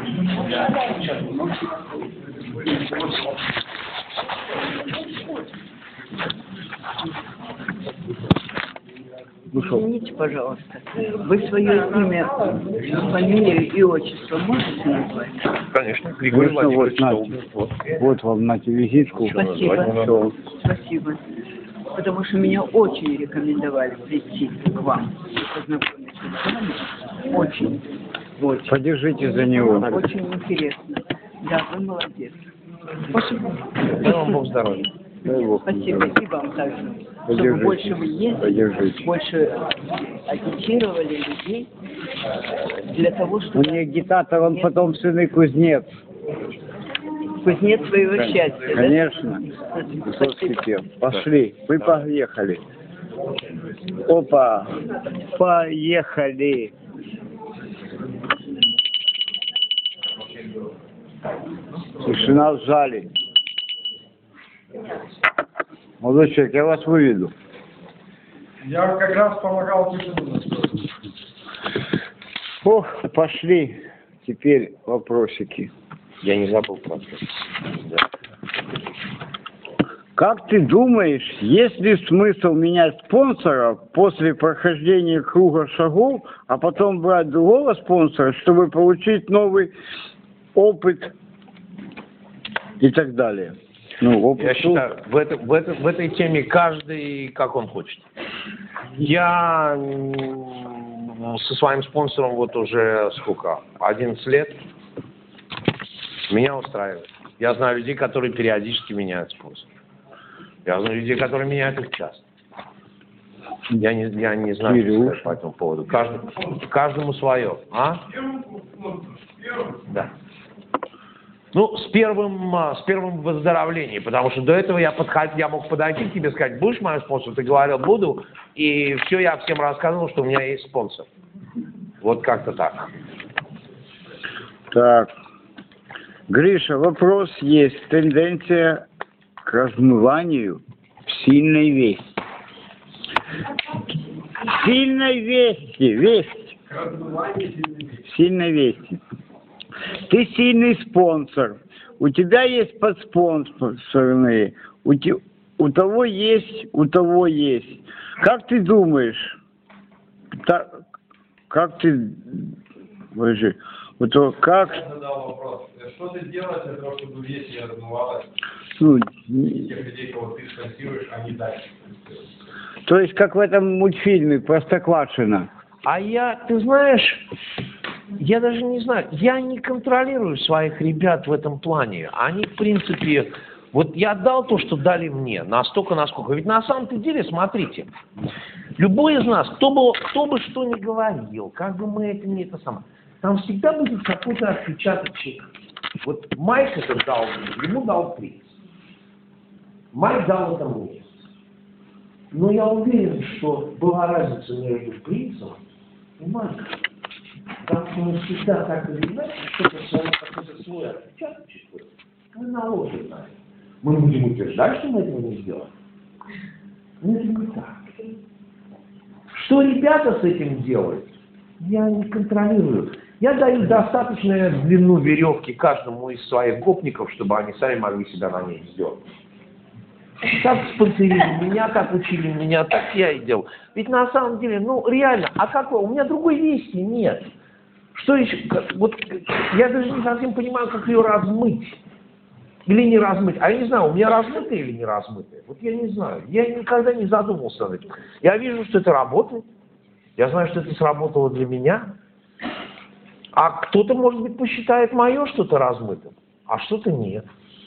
Извините, пожалуйста, вы свое имя, фамилию и отчество можете назвать? Конечно, Григорий Владимирович Долгин. Вот вам на визитку. Спасибо. Спасибо. Потому что меня очень рекомендовали прийти к вам и познакомиться с вами. Очень. Очень. Подержите за него. Очень интересно. Да, вы молодец. Спасибо. Дай вам Бог здоровья. Спасибо. И вам также. Чтобы Подержите. больше вы ездили, Подержите. больше агитировали людей для того, У чтобы... них агитатор, он потомственный кузнец. Кузнец своего счастья, Конечно. Высоцкий пел. Пошли. Мы поехали. Опа. Поехали. Тишина в зале. Молодой человек, я вас выведу. Я как раз помогал тишину. Ох, пошли. Теперь вопросики. Я не забыл про это. Да. Как ты думаешь, есть ли смысл менять спонсора после прохождения круга шагов, а потом брать другого спонсора, чтобы получить новый опыт и так далее? Ну, опыт. Я считаю, в этой теме каждый как он хочет. Я со своим спонсором вот уже сколько? 11 лет. Меня устраивает. Я знаю людей, которые периодически меняют спонсора. Я знаю людей, которые меняют их часто. Я не знаю, что сказать по этому поводу. Каждому свое. А? Да. Ну, с первым выздоровлением, потому что до этого я мог подойти к тебе и сказать, будешь моим спонсором? Ты говорил, буду. И все, я всем рассказывал, что у меня есть спонсор. Вот как-то так. Так. Гриша, вопрос есть. Тенденция к размыванию в сильной вести. Сильной вести. Весть. Сильной вести. Ты сильный спонсор. У тебя есть подспонсорные. У того есть, у того есть. Как ты думаешь? Как ты... Подожди. Вот как... Я задал вопрос. Что ты делаешь для того, чтобы весть не размывалась? Ну, Тех людей, кого ты спонсируешь, они дальше спонсируют. то есть, как в этом мультфильме «Простоквашино». А ты знаешь, я даже не знаю, я не контролирую своих ребят в этом плане. Они, в принципе, вот я отдал то, что дали мне, настолько, насколько. Ведь на самом-то деле, смотрите, любой из нас, кто бы что ни говорил, как бы мы это не самое, там всегда будет какой-то отпечаточек. Вот Майк это дал, ему дал приз. Майк дал это мне. Но я уверен, что была разница между призом и Майком. Потому что мы всегда так или иначе какой-то свой отпечаточек мы наложим на это. Мы будем утверждать, что мы этого не сделали. Но это не так. Что ребята с этим делают, я не контролирую. Я даю достаточную длину веревки каждому из своих гопников, чтобы они сами могли себя на ней сделать. Как спонсорили меня, как учили меня, так я и делал. Ведь на самом деле, ну реально, а как у меня другой вести нет. Что еще? Вот я даже не совсем понимаю, как ее размыть. Или не размыть. А я не знаю, у меня размытые или не размытые. Вот я не знаю. Я никогда не задумывался над этим. Я вижу, что это работает. Я знаю, что это сработало для меня. А кто-то, может быть, посчитает мое что-то размытым, а что-то нет.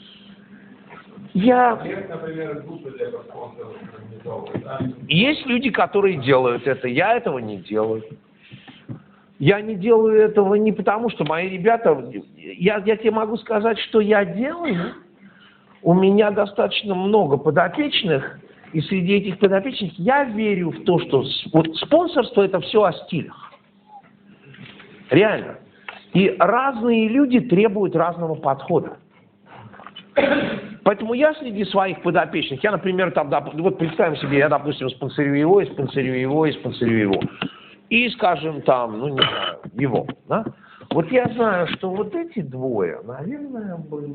Например, группы для спонсоров организовывают, да? Есть люди, которые делают это. Я этого не делаю. Я не делаю этого не потому, что мои ребята... Я тебе могу сказать, что я делаю. У меня достаточно много подопечных, и среди этих подопечных я верю в то, что вот спонсорство — это все о стилях. Реально. И разные люди требуют разного подхода. Поэтому я среди своих подопечных, я, например, там, вот представим себе, я, допустим, спонсорю его, и спонсорю его, и спонсорю его. И, скажем, там, ну, не знаю, его, да? Вот я знаю, что вот эти двое, наверное, были,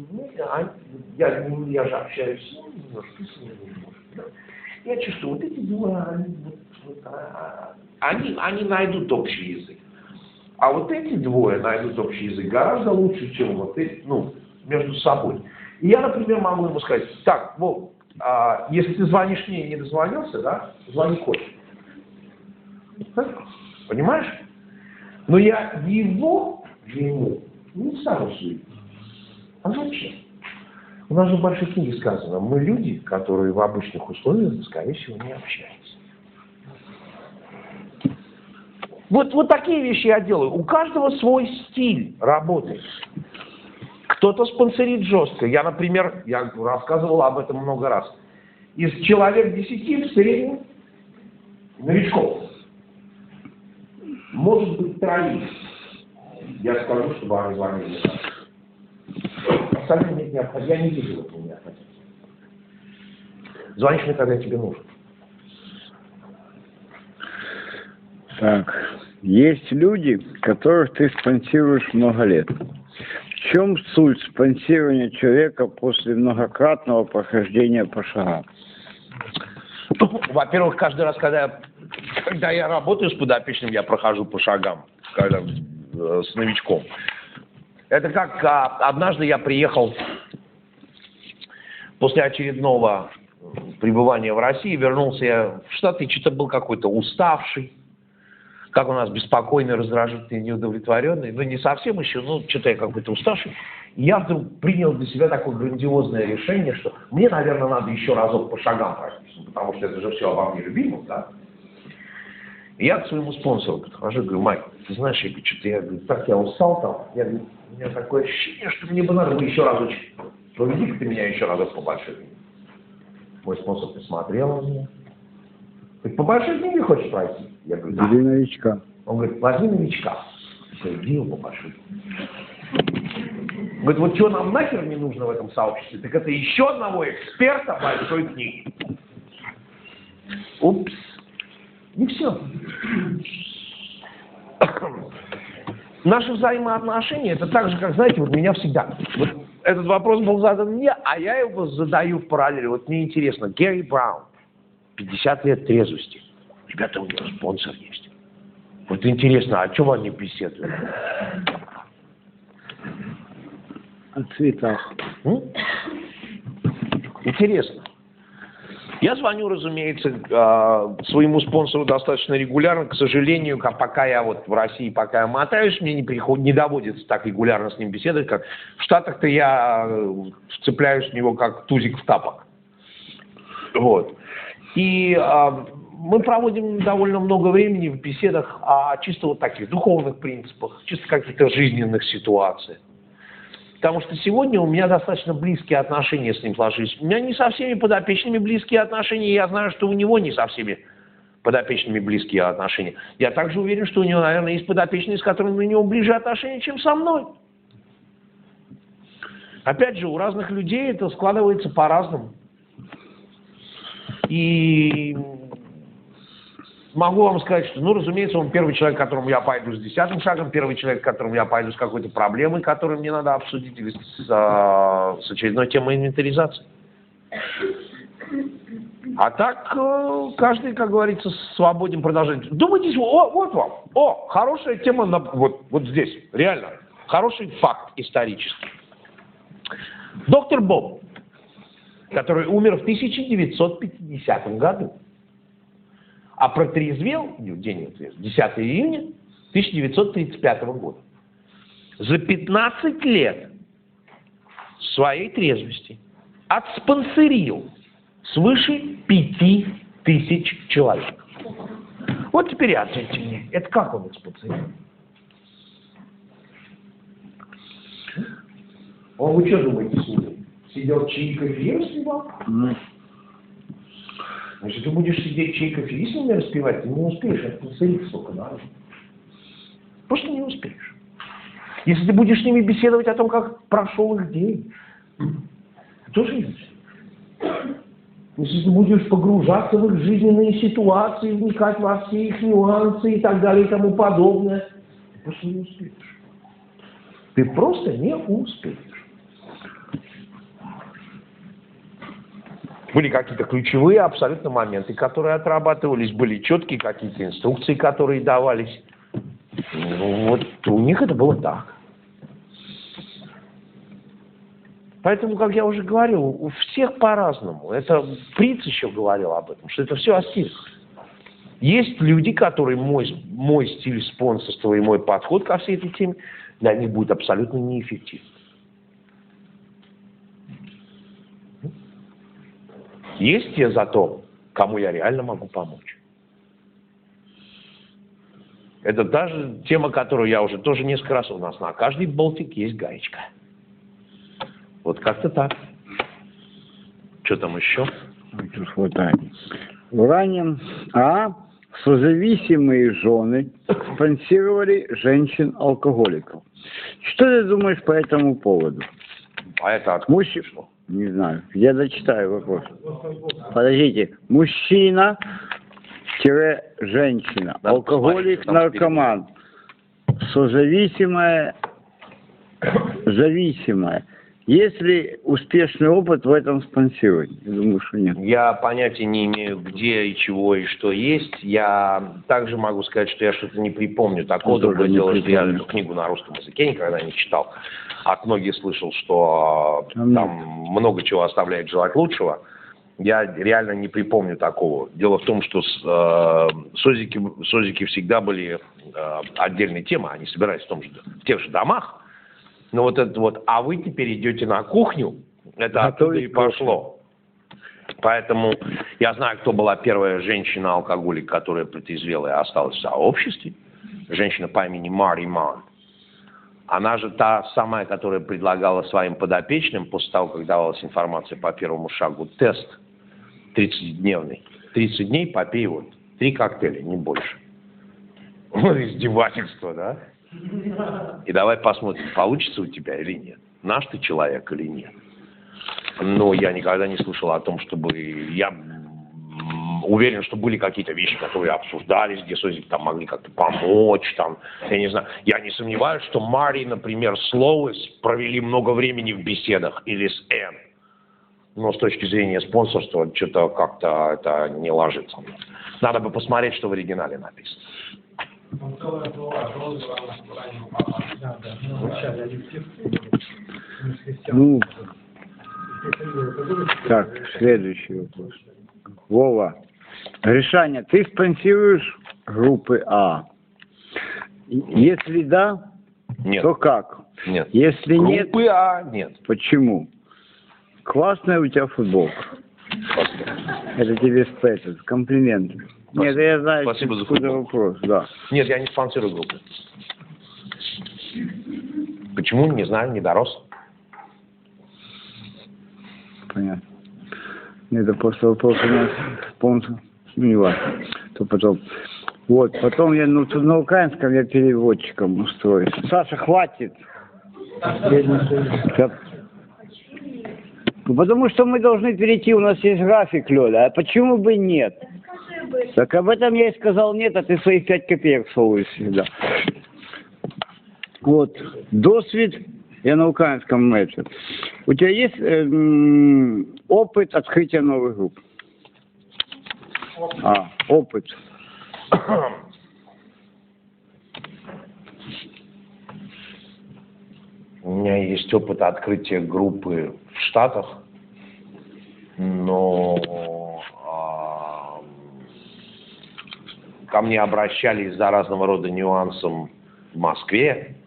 я же общаюсь с ними немножко, с ними немножко, да? Я чувствую, вот эти двое, они найдут общий язык. А вот эти двое найдут общий язык гораздо лучше, чем вот эти, между собой. И я, например, могу ему сказать, так, Вов, если ты звонишь мне и не дозвонился, да, звони Коте. Понимаешь? Но я ему не стану судить. А зачем? У нас же в большой книге сказано, мы люди, которые в обычных условиях, скорее всего, не общаются. Вот такие вещи я делаю. У каждого свой стиль работы. Кто-то спонсорит жестко. Я, например, я рассказывал об этом много раз. Из человек 10 в среднем новичков. Может быть, 3. Я скажу, чтобы они звонили. Остальным нет необходимости. Я не вижу этого необходимости. Звонишь мне, когда тебе нужно. Так, есть люди, которых ты спонсируешь много лет. В чем суть спонсирования человека после многократного прохождения по шагам? Во-первых, каждый раз, когда я работаю с подопечным, я прохожу по шагам, с новичком. Это как однажды я приехал после очередного пребывания в России, вернулся я в Штаты, что-то был какой-то уставший, как у нас беспокойный, раздражительный, неудовлетворенный, не совсем еще, что-то я какой-то уставший. И я вдруг принял для себя такое грандиозное решение, что мне, наверное, надо еще разок по шагам пройтись, потому что это же все обо мне любимом, да? И я к своему спонсору подхожу, говорю, Майк, ты знаешь, я говорю, так я устал там, я говорю, у меня такое ощущение, что мне бы надо было еще разочек, проведи-ка ты меня еще разок по большой книге. Мой спонсор посмотрел на меня. Ты по большой книге хочешь пройти? Я говорю, да. Или новичка. Он говорит, возьми новичка. Я говорю, где его по большой книге? Говорит, вот что нам нахер не нужно в этом сообществе, так это еще одного эксперта большой книги. Упс. И все. Наши взаимоотношения, это так же, как, знаете, вот меня всегда... Вот этот вопрос был задан мне, а я его задаю в параллели. Вот мне интересно, Гэри Браун, 50 лет трезвости. Ребята, у него спонсор есть. Вот интересно, а что вы не беседуют? О цветах. Интересно. Я звоню, разумеется, своему спонсору достаточно регулярно. К сожалению, пока я вот в России, пока я мотаюсь, мне не доводится так регулярно с ним беседовать, как в Штатах-то я вцепляюсь в него как тузик в тапок. Вот. И мы проводим довольно много времени в беседах о чисто вот таких духовных принципах, чисто каких-то жизненных ситуациях. Потому что сегодня у меня достаточно близкие отношения с ним сложились. У меня не со всеми подопечными близкие отношения, и я знаю, что у него не со всеми подопечными близкие отношения. Я также уверен, что у него, наверное, есть подопечные, с которыми у него ближе отношения, чем со мной. Опять же, у разных людей это складывается по-разному. И могу вам сказать, что, разумеется, он первый человек, к которому я пойду с 10-м шагом, первый человек, к которому я пойду с какой-то проблемой, которую мне надо обсудить, или с очередной темой инвентаризации. А так, каждый, как говорится, свободен продолжать. Думайте, вот вам, хорошая тема, вот здесь, реально, хороший факт исторический. Доктор Боб, который умер в 1950 году, а протрезвел, день 10 июня 1935 года. За 15 лет своей трезвости отспонсорил свыше 5000 человек. Вот теперь и ответьте мне, это как он отспонсорил? Вы что думаете с ним? Сидел чай кофе распивал? Если ты будешь сидеть чай кофе с ними распивать, ты не успеешь отспонсорить столько народу. Просто не успеешь. Если ты будешь с ними беседовать о том, как прошел их день, тоже не успеешь. Если ты будешь погружаться в их жизненные ситуации, вникать во все их нюансы и так далее и тому подобное, ты просто не успеешь. Ты просто не успеешь. Были какие-то ключевые абсолютно моменты, которые отрабатывались, были четкие какие-то инструкции, которые давались. Ну, вот у них это было так. Поэтому, как я уже говорил, у всех по-разному. Это Фриц еще говорил об этом, что это все о стилях. Есть люди, которые мой стиль спонсорства и мой подход ко всей этой теме для них будет абсолютно неэффективен. Есть те зато, кому я реально могу помочь. Это та же тема, которую я уже тоже несколько раз у нас на каждый болтик есть гаечка. Вот как-то так. Что там еще? Тут хватает. Ранее созависимые жены спонсировали женщин-алкоголиков. Что ты думаешь по этому поводу? А это откуда пришло? Не знаю. Я дочитаю вопрос. Подождите. Мужчина-женщина. Да, Алкоголик, посмотрите, наркоман. Созависимая, зависимая. Есть ли успешный опыт в этом спонсировании? Я думаю, что нет. Я понятия не имею, где и чего и что есть. Я также могу сказать, что я что-то не припомню такого. Другое дело, что я эту книгу на русском языке никогда не читал. От многих слышал, что там много чего оставляет желать лучшего. Я реально не припомню такого. Дело в том, что созики всегда были отдельной темой. Они собирались в тех же домах. Но вот это вот, а вы теперь идете на кухню, это оттуда и пошло. Поэтому я знаю, кто была первая женщина-алкоголик, которая протрезвела и осталась в сообществе. Женщина по имени Мари Ман. Она же та самая, которая предлагала своим подопечным, после того, как давалась информация по первому шагу, тест 30-дневный. 30 дней попей вот 3 коктейля, не больше. Вот издевательство, да? И давай посмотрим, получится у тебя или нет. Наш ты человек или нет. Но я никогда не слышал о том, чтобы... Я уверен, что были какие-то вещи, которые обсуждались, где созики там могли как-то помочь, там, я не знаю. Я не сомневаюсь, что Мари, например, с Лоуис провели много времени в беседах, или с Энн. Но с точки зрения спонсорства, что-то как-то это не ложится. Надо бы посмотреть, что в оригинале написано. Ну, так, следующий вопрос. Вова, Гришаня, ты спонсируешь группы А? Если да, Нет. то как? Нет. Если нет, Группы А нет. почему? Классная у тебя футболка. Спасибо. Это тебе этот комплимент. Нет, я знаю, Спасибо за откуда футболку. вопрос, да. Нет, я не спонсирую группы. Почему? Не знаю, не дорос. Понятно. Это просто вопрос у нас спонсор. Ну, не важно. То потом. Вот, потом я тут на украинском я переводчиком устроюсь. Саша, хватит. Ну, потому что мы должны перейти, у нас есть график, Лёля. А почему бы нет? Так об этом я и сказал нет, а ты своих 5 копеек совываешь всегда. Вот. Досвид, я на украинском это. У тебя есть опыт открытия новых групп? Опыт. У меня есть опыт открытия группы в Штатах, но ко мне обращались за разного рода нюансом в Москве.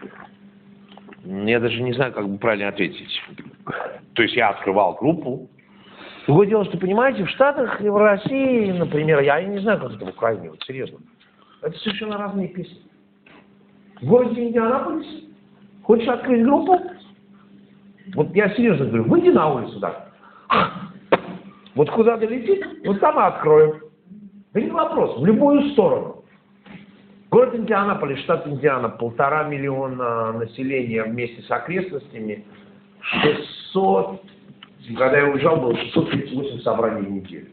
Я даже не знаю, как бы правильно ответить. То есть я открывал группу. Другое дело, что, понимаете, в Штатах и в России, например, я не знаю, как это в Украине, вот серьезно. Это совершенно разные песни. В городе Индианаполис хочешь открыть группу? Вот я серьезно говорю, выйди на улицу так. Вот куда долетит, вот там и откроем. Да не вопрос, в любую сторону. Город Индианаполис, штат Индиана, 1,5 миллиона населения вместе с окрестностями, 600, когда я уезжал, было 638 собраний в неделю.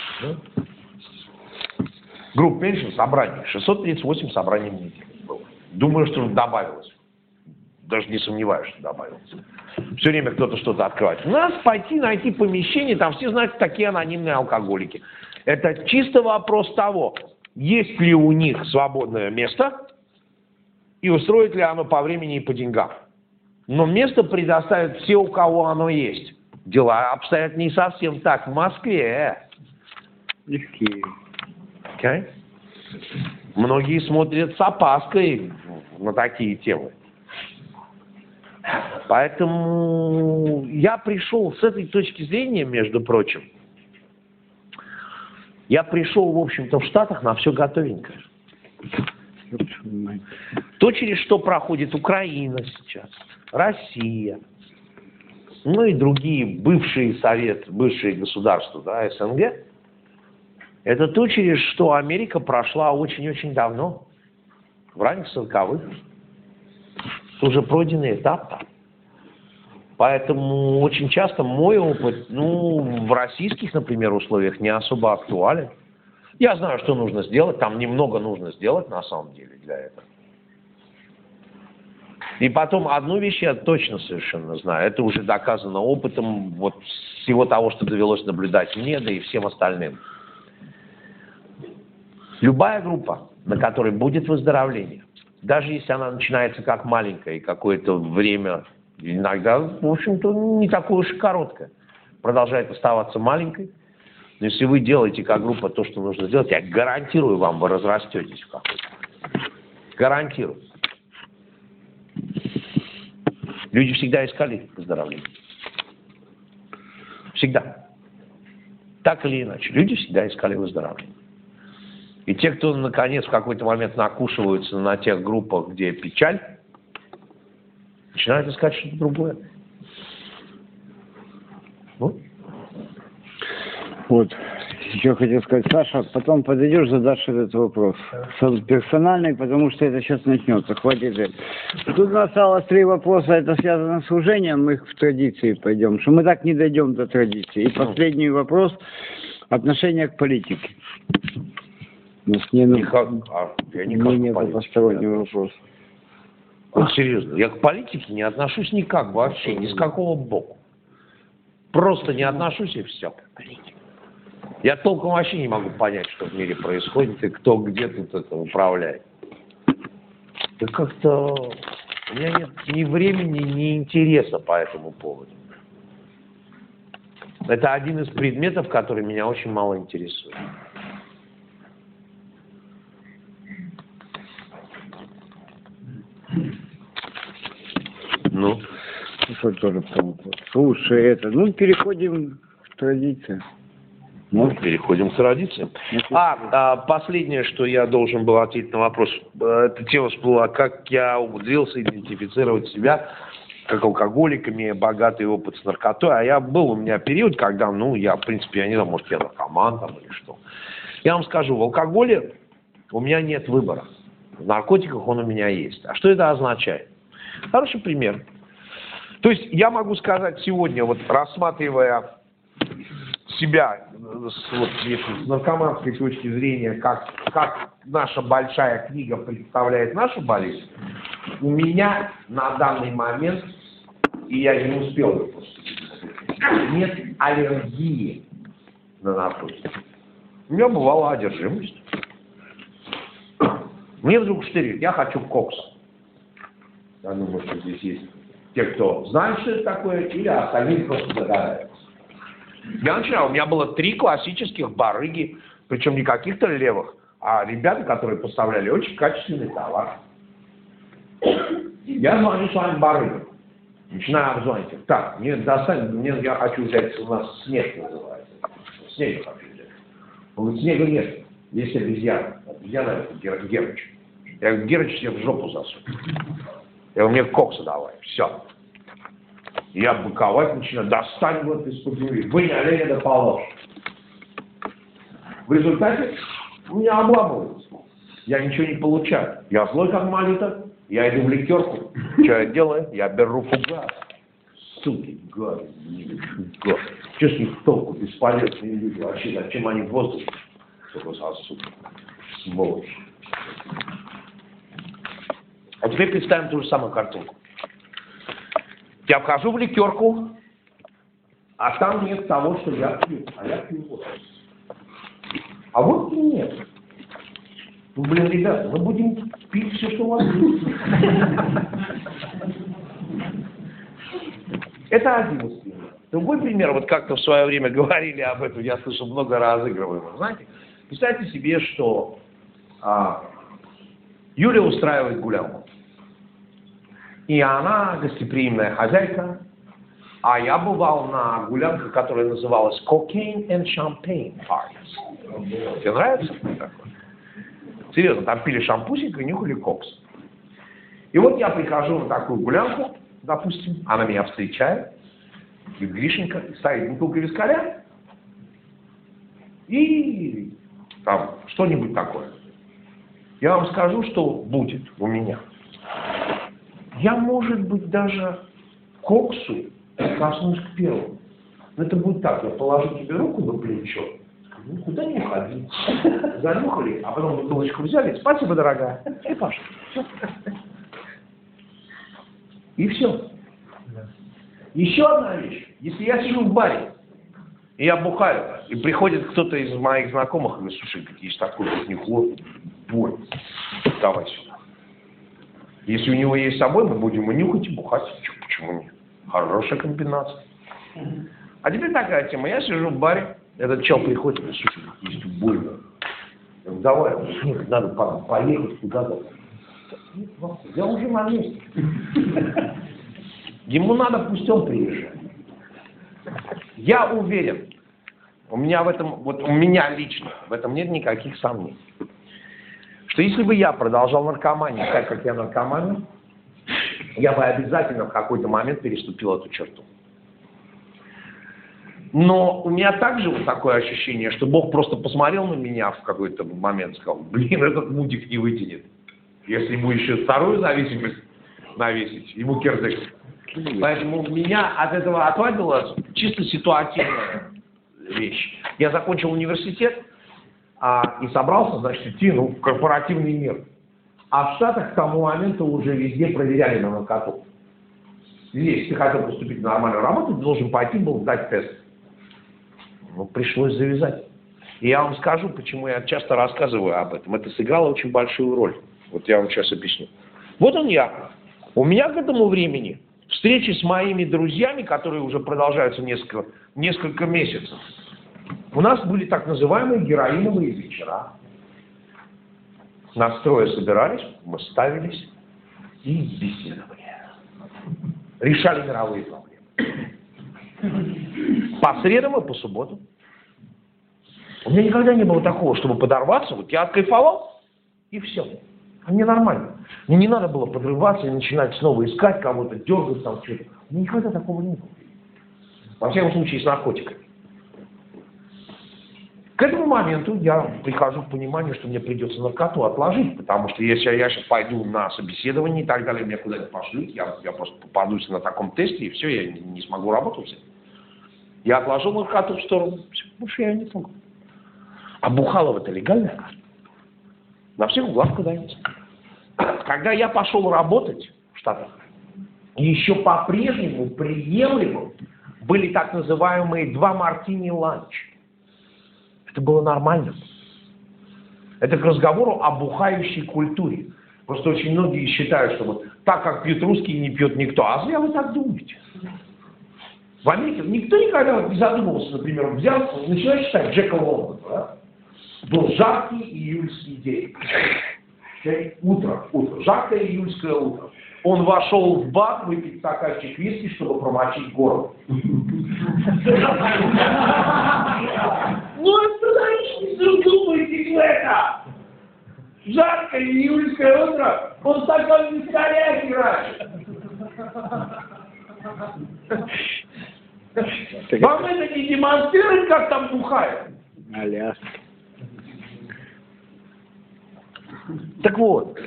Групп меньше, собраний, 638 собраний в неделю было. Думаю, что добавилось. Даже не сомневаюсь, что добавилось. Все время кто-то что-то открывает. У нас пойти, найти помещение, там все, знаете, такие анонимные алкоголики. Это чисто вопрос того, есть ли у них свободное место и устроит ли оно по времени и по деньгам. Но место предоставят все, у кого оно есть. Дела обстоят не совсем так в Москве. И в Киеве. Okay? Многие смотрят с опаской на такие темы. Поэтому я пришел с этой точки зрения, между прочим, я пришел, в общем-то, в Штатах на все готовенькое. То, через что проходит Украина сейчас, Россия, ну и другие бывшие государства, да, СНГ, это то, через что Америка прошла очень-очень давно, в ранних 40-х. Это уже пройденный этап там. Поэтому очень часто мой опыт, в российских, например, условиях не особо актуален. Я знаю, что нужно сделать, там немного нужно сделать на самом деле для этого. И потом одну вещь я точно совершенно знаю, это уже доказано опытом вот всего того, что довелось наблюдать мне, да и всем остальным. Любая группа, на которой будет выздоровление, даже если она начинается как маленькая и какое-то время, иногда, в общем-то, не такое уж и короткое, продолжает оставаться маленькой, но если вы делаете как группа то, что нужно сделать, я гарантирую вам, вы разрастетесь в какой-то. Гарантирую. Люди всегда искали выздоровление. Всегда. Так или иначе. Люди всегда искали выздоровление. И те, кто, наконец, в какой-то момент накушиваются на тех группах, где печаль, начинают искать что-то другое. Вот. Еще хотел сказать, Саша, потом подойдешь, задашь этот вопрос. Персональный, потому что это сейчас начнется. Хватит. Тут осталось 3 вопроса, это связано с служением, мы в традиции пойдем, что мы так не дойдем до традиции. И последний вопрос, отношение к политике. У нас не по постороннего вопроса. Вот серьезно, я к политике не отношусь никак вообще, ни с какого боку. Просто не отношусь и все. Я толком вообще не могу понять, что в мире происходит и кто где тут это управляет. Да как-то у меня нет ни времени, ни интереса по этому поводу. Это один из предметов, который меня очень мало интересует. Ну? Что тоже потом. Слушай, переходим к традициям. Переходим к традициям. Последнее, что я должен был ответить на вопрос, эта тема всплыла, как я умудрился идентифицировать себя как алкоголик, имея богатый опыт с наркотой. У меня период, когда, я, в принципе, я не знаю, может, я наркоман там или что. Я вам скажу, в алкоголе у меня нет выбора. В наркотиках он у меня есть. А что это означает? Хороший пример. То есть я могу сказать сегодня, вот рассматривая себя с наркоманской точки зрения, как наша большая книга представляет нашу болезнь, у меня на данный момент, и я не успел выпустить, нет аллергии на наркотики. У меня бывала одержимость. Мне вдруг штырит, я хочу кокс. Я думаю, что здесь есть те, кто знает, что это такое, или остальные просто догадаются. Я начинал, у меня было 3 классических барыги, причем не каких-то левых, а ребята, которые поставляли очень качественный товар. Я звоню с вами барыгам, начинаю обзвонить их. Так, я хочу взять, у нас снег называется. Снег хочу взять. Он говорит, снега нет, есть обезьяна. Обезьяна это Герыч. Я говорю, Герыч себе в жопу засунул. Я говорю, мне кокса давай, все. Я быковать начинаю, достань вот из-под земли, вынь оленя да положь. В результате у меня обламывается. Я ничего не получаю. Я злой как молитва, я иду в ликерку. Что я делаю? Я беру фугас. Суки, гады, гады. Что с них толку? Бесполезные люди. Вообще, зачем они в воздухе? Что за сука? Сволочь. А теперь представим ту же самую картинку. Я вхожу в ликерку, а там нет того, что я пью. А я пью вот. А вот и нет. Ну, блин, ребята, мы будем пить все, что у вас есть. Это один из примеров. Другой пример, вот как-то в свое время говорили об этом, я слышал много разыгрываемых. Знаете, представьте себе, что Юля устраивает гулянку. И она гостеприимная хозяйка, а я бывал на гулянках, которая называлась Cocaine and Champagne Parties. Тебе нравится такое? Серьезно, там пили шампусик и нюхали кокс. И вот я прихожу на такую гулянку, допустим, она меня встречает, и Гришенька ставит бутылку вискаря и там что-нибудь такое. Я вам скажу, что будет у меня. Я, может быть, даже коксу прикоснусь к первому. Но это будет так, я положу тебе руку на плечо, скажу, ну куда не ходи. Занюхали, а потом бутылочку взяли, спасибо, дорогая, и пошли. И все. Еще одна вещь. Если я сижу в баре, и я бухаю, и приходит кто-то из моих знакомых и говорит, слушай, есть такой вот нюхло, бой, давай сюда. Если у него есть с собой, мы будем и нюхать, и бухать. Почему нет? Хорошая комбинация. А теперь такая тема. Я сижу в баре, этот чел приходит и говорит, слушай, есть больно. Я говорю, давай, нет, надо поехать куда-то. Я уже на месте. Ему надо, пусть он приезжает. Я уверен, у меня в этом, вот у меня лично, в этом нет никаких сомнений, что если бы я продолжал наркоманить так, как я наркоманил, я бы обязательно в какой-то момент переступил эту черту. Но у меня также вот такое ощущение, что Бог просто посмотрел на меня в какой-то момент и сказал, блин, этот мудик не вытянет. Если ему еще вторую зависимость навесить, ему кирдык. Поэтому меня от этого отвадила чисто ситуативная вещь. Я закончил университет и собрался, значит, идти в корпоративный мир. А в Штатах к тому моменту уже везде проверяли на наркоту. Если ты хотел поступить в нормальную работу, ты должен пойти был сдать тест. Ну, пришлось завязать. И я вам скажу, почему я часто рассказываю об этом. Это сыграло очень большую роль. Вот я вам сейчас объясню. Вот он я. У меня к этому времени встречи с моими друзьями, которые уже продолжаются несколько месяцев. У нас были так называемые героиновые вечера. Нас трое собирались, мы ставились и беседовали. Решали мировые проблемы. По средам и по субботам. У меня никогда не было такого, чтобы подорваться. Вот я откайфовал, и все. А мне нормально. Мне не надо было подрываться и начинать снова искать кого-то, дергать там что-то. У меня никогда такого не было. Во всяком случае, с наркотиками. К этому моменту я прихожу к пониманию, что мне придется наркоту отложить, потому что если я сейчас пойду на собеседование и так далее, меня куда-то пошлют, я просто попадусь на таком тесте, и все, я не смогу работать. Я отложил наркоту в сторону, больше я не смогу. А Бухалово это легально? На всех углах куда-нибудь. Когда я пошел работать в Штатах, еще по-прежнему приемлемым были так называемые 2 мартини ланч. Это было нормально. Это к разговору о бухающей культуре. Просто очень многие считают, что вот так как пьют русские, не пьет никто. А зря вы так думаете. В Америке никто никогда не задумывался, например, начинает читать Джека Лондона. Да? Был жаркий июльский день. Утро. Жаркое июльское утро. Он вошел в бар выпить стаканчик виски, чтобы промочить горло. Ну, что думаете, это? Жаркое июльское утро. Он стакан вискаря играет. Вам это не демонстрирует, как там бухают? Аляска. Так вот.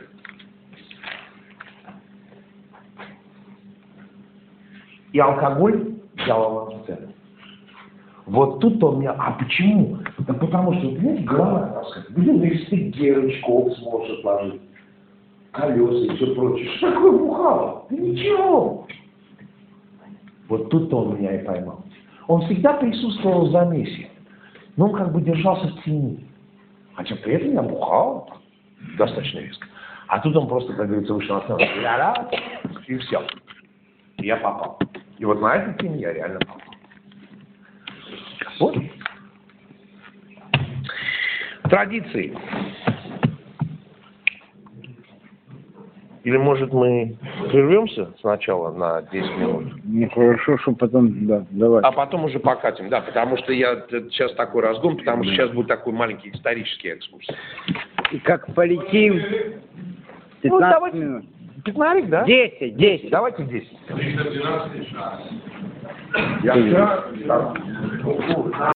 И алкоголь взял вам цену. Вот тут он меня... А почему? Да потому что, понимаете, голова, так сказать, блин, если ты герочков сможешь отложить. колеса и все прочее. Что такое бухало? Да ничего. Вот тут-то он меня и поймал. Он всегда присутствовал в замесе, но он как бы держался в тени. Хотя при этом я бухал достаточно резко. А тут он просто, как говорится, вышел на сцену, и все. И я попал. И вот на этот фильм я реально попал. Вот. Традиции. Или, может, мы прервемся сначала на 10 минут? Ну, хорошо, что потом, да, давай. А потом уже покатим, да, потому что сейчас такой разгон, потому что сейчас будет такой маленький исторический экскурс. И как полетим, 15 давайте. минут. 15, да? 10. Давайте 10. 312 шаг. Я